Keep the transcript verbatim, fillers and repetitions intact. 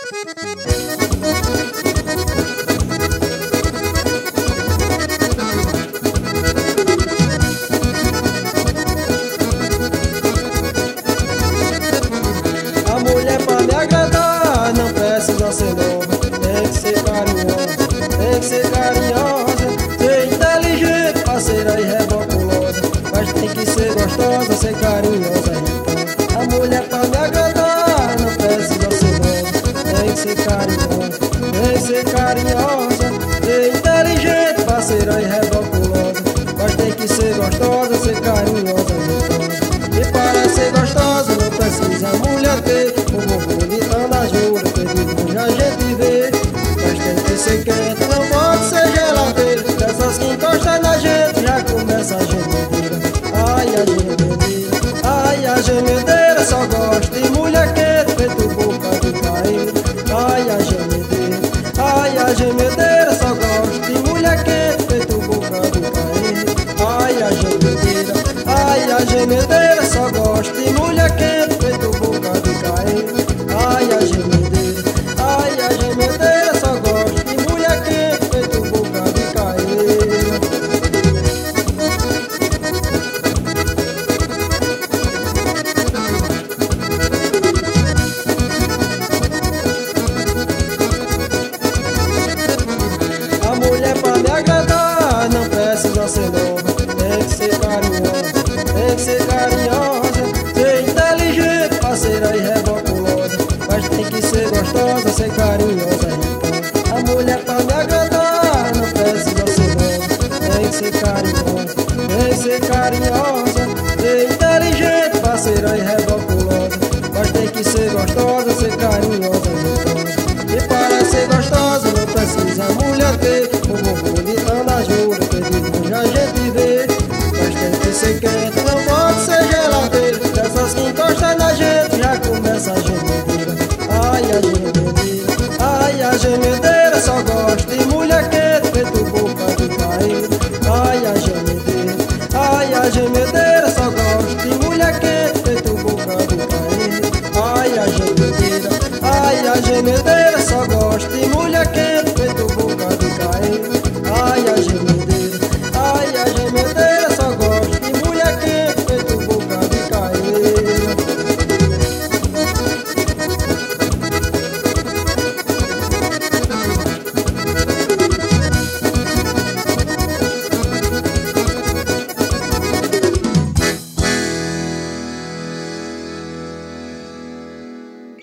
A mulher pra me agradar não precisa ser nova, tem que ser carinhosa, tem que ser carinhosa, ser inteligente, parceira e reboculosa, mas tem que ser gostosa, ser carinhosa. Então, a mulher pra me agradar não precisa ser nova, tem que ser carinhosa, tem que ser carinhosa, ser inteligente, parceira e reboculosa, mas tem que ser gostosa, ser carinhosa. Então, e para ser gostosa não precisa mulher ter um bumbum de tandajura, que de longe a gente vê, mas tem que ser quente, não pode ser geladeira, dessas que encostam na gente já começa a gemedeira. Ai, a gemedeira, ai, a gemedeira só gosta de mulher quente, feito boca de caído. Ai, a gemedeira, ai, a gemedeira só gosta de mulher quente, feito boca de caído. Ai, a gemedeira, ai, a gemedeira só gosta de mulher quente, feito boca de caído. Ai, a gemedeira, ai, a gemedeira só gosta de mulher quente, feito boca de caído. A mulher pra me agradar não precisa ser nova, tem que ser carinhosa, tem que ser carinhosa, ser inteligente, parceira e reboculosa, mas tem que ser gostosa, ser carinhosa. Então, a mulher pra me agradar não precisa ser nova, tem que ser carinhosa, tem que ser carinhosa, ser inteligente, parceira e reboculosa, mas tem que ser gostosa, ser carinhosa. Então, e para ser gostosa não precisa mulher ter um bumbum de tandajura, que de longe a gente vê, mas tem que ser quente, não pode ser geladeira, dessas que encostam na gente já começa a gemedeira. Ai, a gemedeira, ai, a gemedeira só gosta de mulher quente, feito boca de caído. Ai, a gemedeira, ai, a gemedeira só gosta de mulher quente, feito boca de caído. Ai, a gemedeira, ai, a gemedeira só gosta de mulher quente.